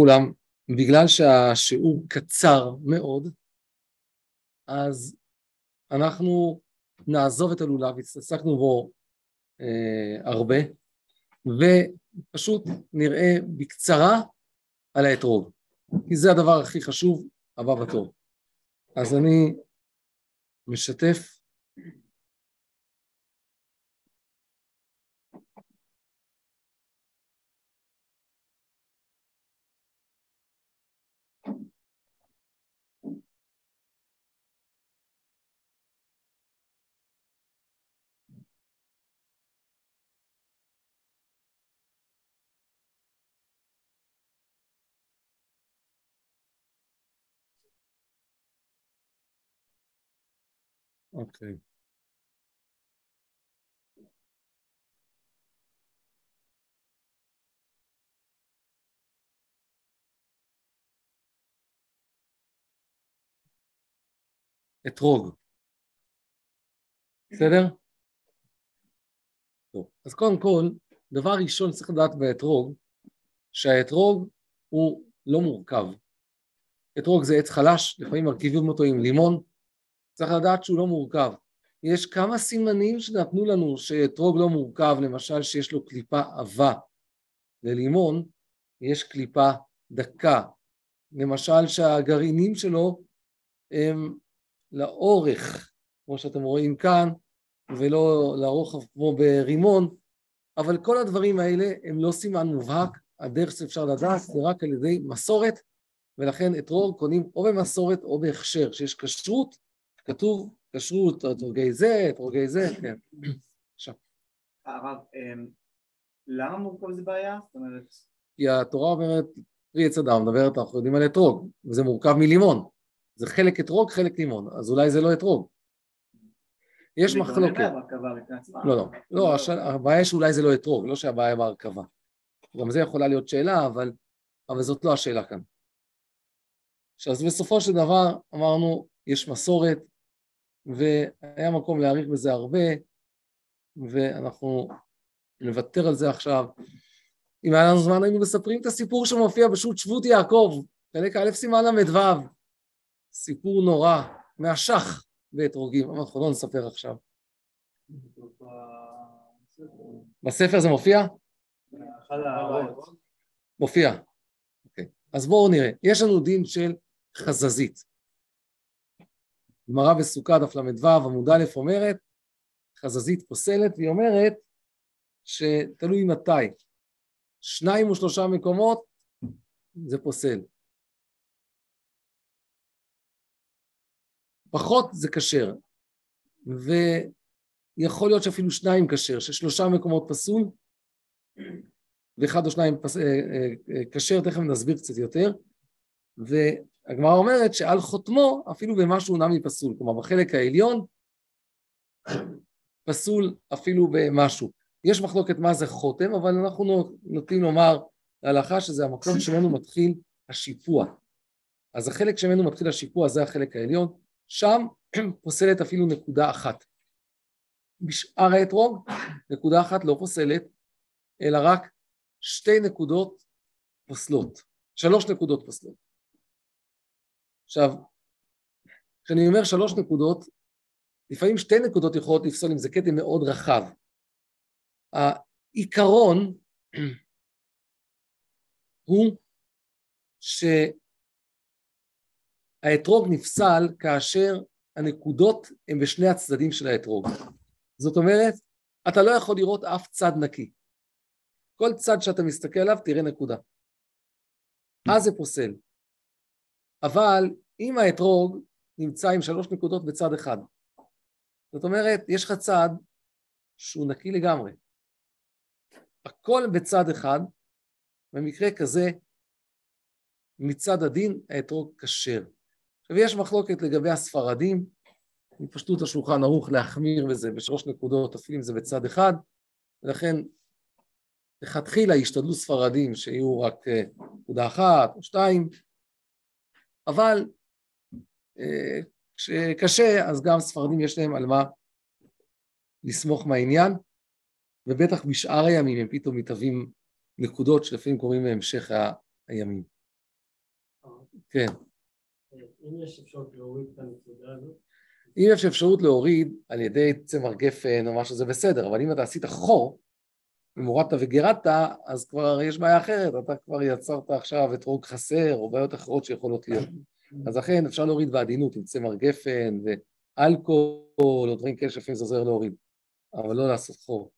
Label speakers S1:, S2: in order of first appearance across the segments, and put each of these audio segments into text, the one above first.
S1: כולם, בגלל שהשיעור קצר מאוד, אז אנחנו נעזוב את הלולב, התעסקנו בו הרבה, ופשוט נראה בקצרה על האתרוג, כי זה הדבר הכי חשוב, הבא בתור. אז אני משתף. אוקיי. אתרוג. בסדר? טוב. אז קודם כל, דבר ראשון צריך לדעת באתרוג, שהאתרוג הוא לא מורכב. אתרוג זה עץ חלש, לפעמים מרכיבים אותו עם לימון, צריך לדעת שהוא לא מורכב. יש כמה סימנים שנתנו לנו שאתרוג לא מורכב, למשל שיש לו קליפה עבה. ללימון יש קליפה דקה, למשל שהגרעינים שלו הם לאורך, כמו שאתם רואים כאן, ולא לרוחב כמו ברימון, אבל כל הדברים האלה הם לא סימן מובהק, הדרך שאפשר לדעת זה רק על ידי מסורת, ולכן אתרוג קונים או במסורת או בהכשר, שיש כשרות, כתוב כשרות, אתרוגי זה, כן. עכשיו.
S2: הרב, למה מורכב זה בעיה? זאת אומרת...
S1: כי התורה אומרת, פרי עץ אדם, מדברת, אנחנו יודעים על אתרוג, וזה מורכב מלימון. זה חלק אתרוג, חלק לימון, אז אולי זה לא אתרוג. יש מחלוקת. לא, הבעיה שאולי זה לא אתרוג, לא שהבעיה בהרכבה. גם זה יכולה להיות שאלה, אבל זאת לא השאלה כאן. אז בסופו של דבר אמרנו, יש מסורת, והיה מקום להאריך בזה הרבה, ואנחנו נוותר על זה עכשיו. אם היה לנו זמן, היינו מספרים את הסיפור שמופיע בשו"ת שבות יעקב, חלק א' סימן ל"ו, סיפור נורא, מהשח באתרוגים, אבל אנחנו לא נספר עכשיו. בספר זה מופיע? מופיע. אוקיי. אז בואו נראה. יש לנו דין של חזזית. גמרא בסוכה דף ל"ו עמוד א' אומרת, חזזית פוסלת, והיא אומרת שתלוי מתי. 2 או 3 מקומות זה פוסל. פחות זה כשר, ויכול להיות שאפילו 2 כשר, ש3 מקומות פסול, ו1 או 2 כשר, תכף נסביר קצת יותר, והגמרא אומרת שעל חותמו אפילו במשהו נמי פסול, כלומר בחלק העליון פסול אפילו במשהו. יש מחלוקת מה זה חותם, אבל אנחנו נוטים לומר להלכה שזה המקום שמנו מתחיל השיפוע. אז החלק שמנו מתחיל השיפוע זה החלק העליון, שם פוסלת אפילו נקודה אחת. בשאר האתרוג, נקודה אחת לא פוסלת, אלא רק 2 נקודות פוסלות, 3 נקודות פוסלות. עכשיו, כשאני אומר 3 נקודות, לפעמים 2 נקודות יכולות לפסול אם זה כתם מאוד רחב. העיקרון הוא שהאתרוג נפסל כאשר הנקודות הן בשני הצדדים של האתרוג. זאת אומרת, אתה לא יכול לראות אף צד נקי. כל צד שאתה מסתכל עליו תראה נקודה. אז זה פוסל. אבל אם האתרוג נמצא עם 3 נקודות בצד אחד, זאת אומרת, יש לך צד שהוא נקי לגמרי. הכל בצד אחד, במקרה כזה, מצד הדין, האתרוג כשר. עכשיו, יש מחלוקת לגבי הספרדים, מפשטות השולחן ערוך להחמיר בזה ב3 נקודות, אפילו אם זה בצד אחד, ולכן, לכתחילה ישתדלו ספרדים שיהיו רק נקודה 1 או 2, אבל כשקשה, אז גם ספרדים יש להם על מה לסמוך מהעניין, ובטח בשאר הימים הם פתאום מתהווים נקודות שלפעמים קוראים להמשך הימים. כן.
S3: אם יש אפשרות להוריד את הנקודה הזאת?
S1: אם יש אפשרות להוריד על ידי צמר גפן או משהו, זה בסדר, אבל אם אתה עשית חור, אם הורדת וגירדת, אז כבר יש בעיה אחרת, אתה כבר יצרת עכשיו אתרוג חסר, או בעיות אחרות שיכולות להיות. אז לכן אפשר להוריד בעדינות עם צמר גפן ואלכוהול, או דברים כאלה שלפעמים זה עוזר להוריד, אבל לא לעשות חור.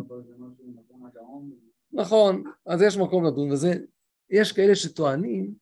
S1: נכון, אז יש מקום לדון בזה. יש כאלה שטוענים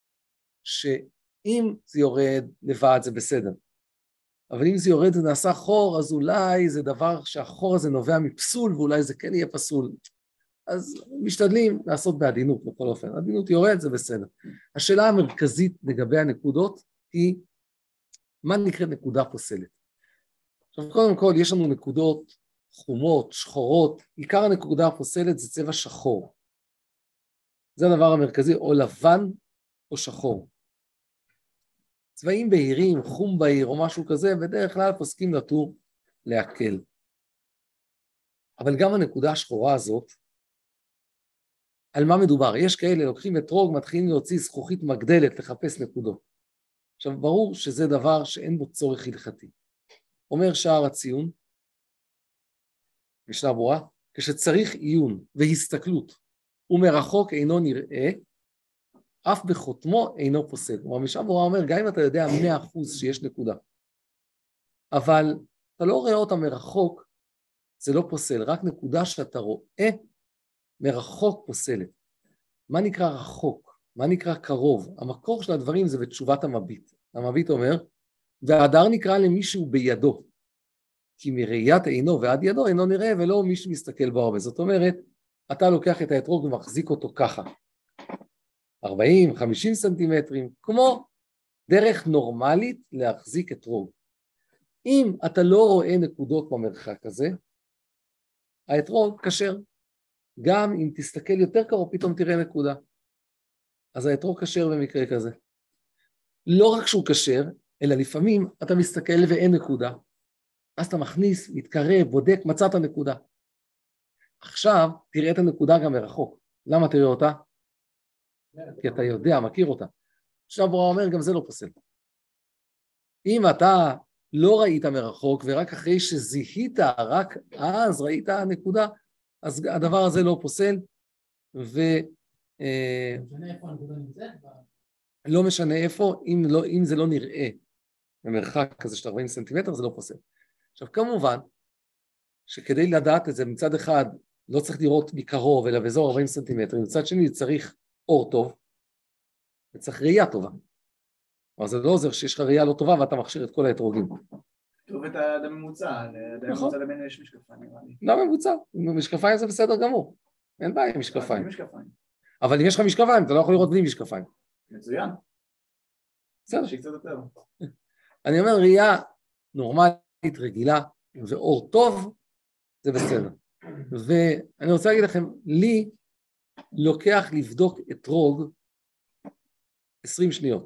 S1: שאם זה יורד לבד זה בסדר, אבל אם זה יורד ונעשה חור, אז אולי זה דבר שהחור הזה נובע מפסול, ואולי זה כן יהיה פסול. אז משתדלים לעשות בעדינות בכל אופן. עדינות יורד, זה בסדר. השאלה המרכזית לגבי הנקודות היא, מה נקרא נקודה פוסלת? עכשיו, קודם כל, יש לנו נקודות חומות, שחורות. עיקר הנקודה הפוסלת זה צבע שחור. זה הדבר המרכזי, או לבן או שחור. צבעים בהירים, חום בהיר או משהו כזה, בדרך כלל פוסקים לטור להקל. אבל גם הנקודה השחורה הזאת, על מה מדובר? יש כאלה, לוקחים אתרוג, מתחילים להוציא זכוכית מגדלת, לחפש נקודות. עכשיו, ברור שזה דבר שאין בו צורך הלכתי. אומר שער הציון, משנה ברורה, כשצריך עיון והסתכלות, ומרחוק אינו נראה, אף בחותמו אינו פוסל. כלומר, משנה ברורה אומר, גם אם אתה יודע 100% שיש נקודה, אבל אתה לא רואה אותה מרחוק, זה לא פוסל, רק נקודה שאתה רואה, מרחוק פוסלת. מה נקרא רחוק? מה נקרא קרוב? המקור של הדברים זה בתשובת המביט. המביט אומר, וההדר נקרא למישהו בידו, כי מראיית עינו ועד ידו אינו נראה, ולא מי שמסתכל בו הרבה. זאת אומרת, אתה לוקח את האתרוג ומחזיק אותו ככה, 40, 50 סנטימטרים, כמו דרך נורמלית להחזיק אתרוג. אם אתה לא רואה נקודות במרחק הזה, האתרוג כשר. גם אם תסתכל יותר קרוב, פתאום תראה נקודה. אז האתרוג כשר במקרה כזה. לא רק שהוא כשר, אלא לפעמים אתה מסתכל ואין נקודה. אז אתה מכניס, מתקרב, בודק, מצאת נקודה. עכשיו תראה את הנקודה גם מרחוק. למה תראה אותה? כי אתה יודע, מכיר אותה. עכשיו ברורה אומר, גם זה לא פוסל. אם אתה לא ראית מרחוק, ורק אחרי שזיהית, רק אז ראית הנקודה, אז הדבר הזה לא פוסל, לא משנה איפה, אם זה לא נראה במרחק כזה של 40 סנטימטר, זה לא פוסל. עכשיו כמובן, שכדי לדעת את זה מצד אחד, לא צריך לראות מקרוב, אלא באזור 40 סנטימטר, מצד שני צריך אור טוב, וצריך ראייה טובה. אבל זה לא עוזר שיש לך ראייה לא טובה, ואתה מכשיר את כל האתרוגים.
S2: טוב, את האדם ממוצע, לממוצע לבן יש משקפיים, נראה לי.
S1: לא ממוצע, משקפיים זה בסדר גמור. אין בעיה עם משקפיים.
S2: משקפיים.
S1: אבל אם יש לך משקפיים, אתה לא יכול לראות בלי משקפיים.
S2: מצוין.
S1: בסדר.
S2: שקצת יותר.
S1: אני אומר, ראייה נורמלית, רגילה, ואור טוב, זה בסדר. ואני רוצה להגיד לכם, לי לוקח לבדוק אתרוג 20 שניות.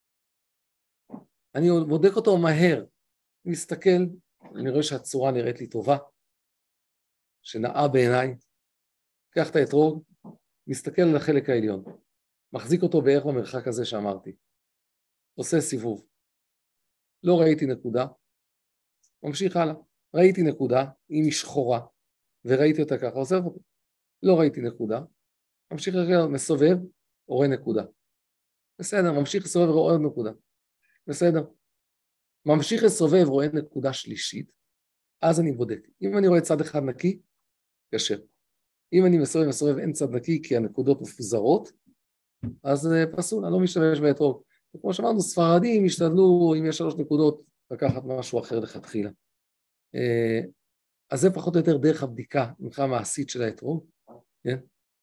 S1: אני בודק אותו מהר, מסתכל, אני רואה שהצורה נראית לי טובה, שנאה בעיניי, קח את האתרוג, מסתכל על החלק העליון, מחזיק אותו בערך במרחק הזה שאמרתי, עושה סיבוב, לא ראיתי נקודה, ממשיך הלאה, ראיתי נקודה, היא שחורה, וראיתי אותה ככה, עוזב אותה, לא ראיתי נקודה, ממשיך מסובב, רואה נקודה, בסדר, ממשיך לסובב, רואה עוד נקודה, בסדר, ממשיך לסובב, רואה נקודה שלישית, אז אני בודק, אם אני רואה צד אחד נקי, כשר, אם אני מסובב אין צד נקי כי הנקודות מפוזרות, אז פסול, אני לא משתמש באתרוג. כמו שאמרנו, ספרדים ישתדלו, אם יש 3 נקודות, לקחת משהו אחר לכתחילה. אז זה פחות או יותר דרך הבדיקה, מבחינה מעשית של האתרוג. כן?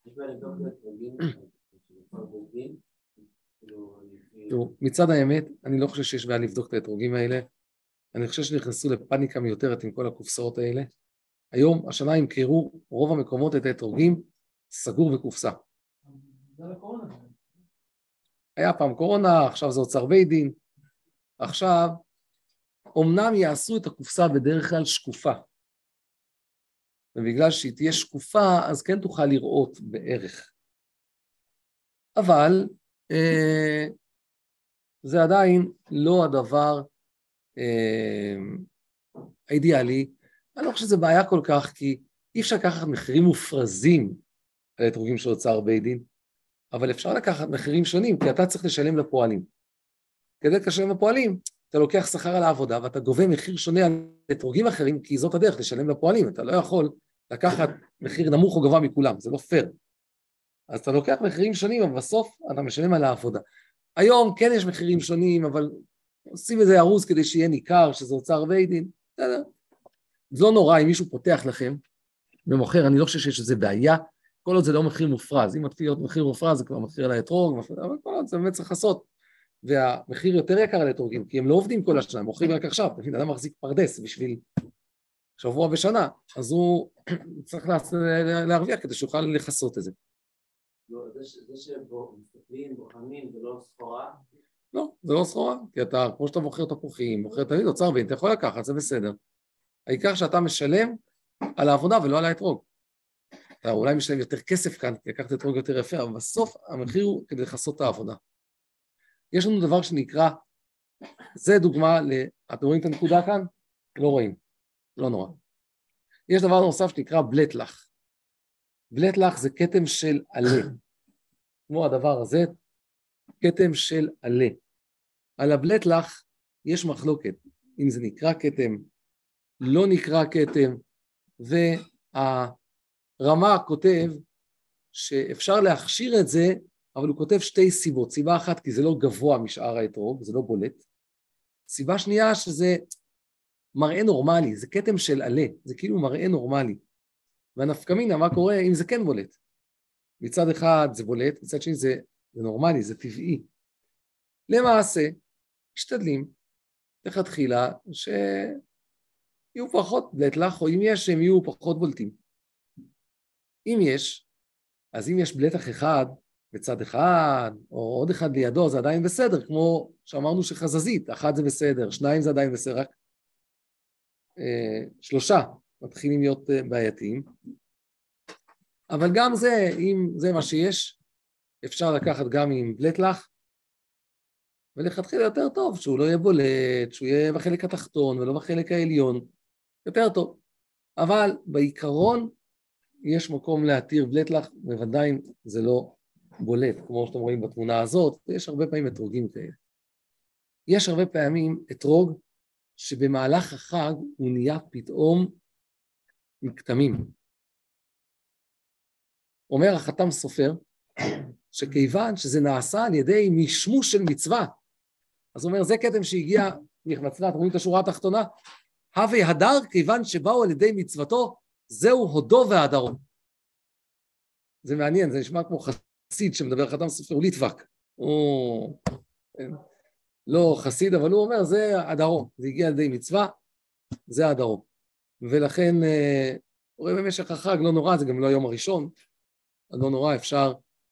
S1: מצד האמת, אני לא חושב שיש בעיה לבדוק את האתרוגים האלה. אני חושב שנכנסו לפאניקה מיותרת עם כל הקופסאות האלה. היום, השנה ימכרו רוב המקומות את האתרוגים סגור בקופסה. היה פעם קורונה, עכשיו זה אוצר בית דין. עכשיו, אמנם יעשו את הקופסה בדרך כלל שקופה. ובגלל שהיא תהיה שקופה, אז כן תוכל לראות בערך. אבל זה עדיין לא הדבר האידיאלי. אני לא חושב שזה בעיה כל כך, כי אי אפשר לקחת מחירים מופרזים על האתרוגים של אוצר בית דין, אבל אפשר לקחת מחירים שונים, כי אתה צריך לשלם לפועלים. כדי לשלם לפועלים, אתה לוקח שכר על העבודה, ואתה גובה מחיר שונה על אתרוגים אחרים, כי זאת הדרך לשלם לפועלים. אתה לא יכול לקחת מחיר נמוך או גבוה מכולם, זה לא פייר. אז אתה לוקח מחירים שונים, אבל בסוף אתה משלם על העבודה. היום כן יש מחירים שונים, אבל עושים איזה ערוץ כדי שיהיה ניכר, שזה אוצר בית דין. זה לא נורא אם מישהו פותח לכם ומוכר, אני לא חושב שיש איזה בעיה, כל עוד זה לא מחיר מופרז. אם מתחיל להיות מחיר מופרז, זה כבר מחיר על האתרוג, אבל כל עוד זה באמת צריך לעשות. והמחיר יותר יקר על האתרוגים, כי הם לא עובדים כל השנה, הם מוכרים רק עכשיו. אדם מחזיק פרדס בשביל שבוע בשנה, אז הוא צריך להרוויח כדי שיוכל לחסות את זה.
S3: זה שמסתכלים, בוחנים, זה לא סחורה?
S1: לא, זה לא סחורה, כי אתה, כמו שאתה מוכר תפוחים, מוכר תמיד אוצר בית, אתה יכול לקחת, זה בסדר. העיקר שאתה משלם על העבודה ולא על האתרוג. אתה אולי משלם יותר כסף כאן, כי לקחת אתרוג יותר יפה, אבל בסוף המחיר הוא כדי לחסות את העבודה. יש לנו דבר שנקרא, זה דוגמה, אתם רואים את הנקודה כאן? לא רואים, לא נורא. יש דבר נוסף שנקרא בלטלח. בלטלח זה כתם של עלה. כמו הדבר הזה, כתם של עלה. על הבלטלח יש מחלוקת, אם זה נקרא כתם, לא נקרא כתם, והרמה כותב שאפשר להכשיר את זה, אבל הוא כותב שתי סיבות. סיבה אחת, כי זה לא גבוה משאר האתרוג, זה לא בולט. סיבה שנייה, שזה מראה נורמלי, זה כתם של עלה, זה כאילו מראה נורמלי. והנפקמינה, מה קורה אם זה כן בולט? מצד אחד זה בולט, מצד שני זה נורמלי, זה טבעי. למעשה, משתדלים, לכתחילה, שיהיו פחות בלטלח, או אם יש, שהם יהיו פחות בולטים. אם יש, אז אם יש בלטח אחד בצד אחד, או עוד אחד לידו, זה עדיין בסדר, כמו שאמרנו שחזזית, אחת זה בסדר, שניים זה עדיין בסדר, רק 3 מתחילים להיות בעייתיים. אבל גם זה, אם זה מה שיש, אפשר לקחת גם עם בלטלח, ולכתחילה יותר טוב, שהוא לא יהיה בולט, שהוא יהיה בחלק התחתון ולא בחלק העליון, יותר טוב. אבל בעיקרון יש מקום להתיר בלטלח, בוודאי זה לא בולט, כמו שאתם רואים בתמונה הזאת, יש הרבה פעמים אתרוגים כאלה. יש הרבה פעמים אתרוג שבמהלך החג הוא נהיה פתאום מכתמים. אומר החתם סופר, שכיוון שזה נעשה על ידי משמוש של מצווה, אז הוא אומר, זה כתם שהגיע מחמצלה, אתם רואים את השורה התחתונה, הווה הדר כיוון שבאו על ידי מצוותו, זהו הודו והדרו. זה מעניין, זה נשמע כמו חסיד שמדבר חתם סופר, הוא ליטבק. הוא לא חסיד, אבל הוא אומר, זה הדרו, זה הגיע על ידי מצווה, זה הדרו. ולכן, רואה במשך החג, לא נורא, זה גם לא היום הראשון, אז לא נורא, אפשר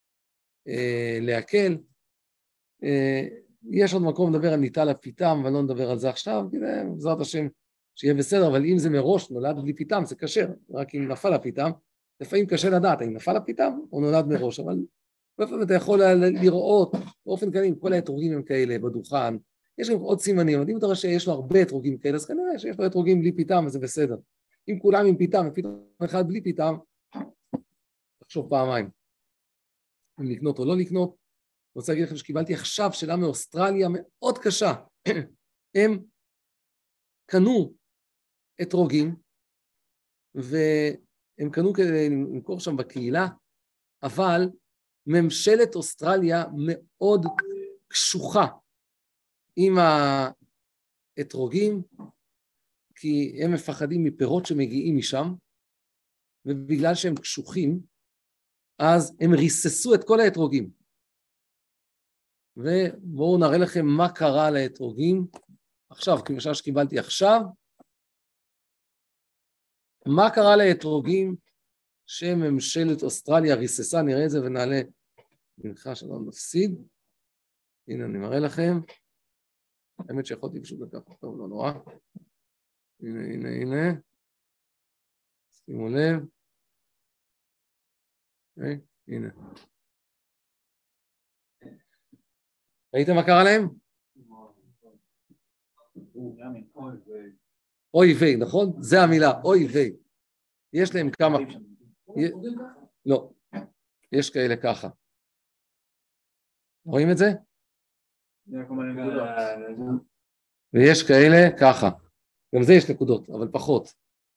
S1: להקל. יש עוד מקום לדבר על ניטל הפיתם, אבל לא נדבר על זה עכשיו, כי זה בעזרת השם שיהיה בסדר, אבל אם זה מראש נולד בלי פיתם, זה קשר, רק אם נפל הפיתם, לפעמים קשה לדעת, אם נפל הפיתם או נולד מראש, אבל לפעמים אתה יכול לראות, באופן כללי, כל האתרוגים הם כאלה בדוכן, יש גם עוד סימנים, אבל אם אתה רואה שיש לו הרבה אתרוגים כאלה, אז כנראה שיש לו אתרוגים בלי פיתם, וזה בסדר. אם כולם עם פיתם, ופתאום אחד בלי פיתם, תחשוב פעמיים, אם לקנות או לא לקנות. אני רוצה להגיד לכם שקיבלתי עכשיו שאלה מאוסטרליה מאוד קשה. הם קנו אתרוגים, והם קנו כדי למכור שם בקהילה, אבל ממשלת אוסטרליה מאוד קשוחה עם האתרוגים, כי הם מפחדים מפירות שמגיעים משם, ובגלל שהם קשוחים, אז הם ריססו את כל האתרוגים. ובואו נראה לכם מה קרה לאתרוגים. עכשיו, כמשל שקיבלתי עכשיו, מה קרה לאתרוגים שממשלת אוסטרליה ריססה, נראה את זה ונעלה מנחה שלא נפסיד. הנה אני מראה לכם. האמת שיכולתי פשוט לקחת, טוב, לא נורא. הנה. שימו לב. הנה. ראיתם מה קרה להם? אוי ויי, נכון? זה המילה, אוי ויי. יש להם כמה... לא, יש כאלה ככה. רואים את זה? ויש כאלה ככה. גם זה יש נקודות, אבל פחות.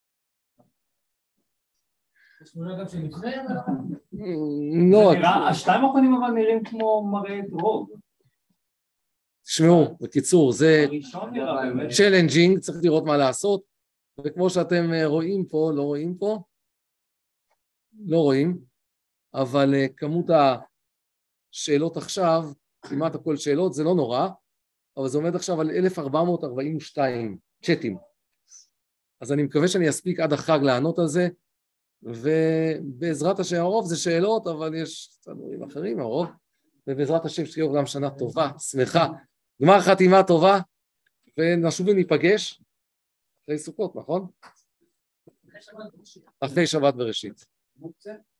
S1: לא.
S4: השתיים האחרונים אבל נראים כמו מראה דרוג.
S1: תשמעו, בקיצור, זה צ'לנג'ינג, צריך לראות מה לעשות, וכמו שאתם רואים פה, לא רואים פה? לא רואים, אבל כמות השאלות עכשיו, כמעט הכל שאלות, זה לא נורא, אבל זה עומד עכשיו על 1442 צ'אטים. אז אני מקווה שאני אספיק עד החג לענות על זה, ובעזרת השם הרוב זה שאלות, אבל יש דברים אחרים הרוב, ובעזרת השם שתהיה גם שנה טובה, שמחה, גמר חתימה טובה, ונשוב וניפגש אחרי סוכות, נכון? אחרי שבת בראשית.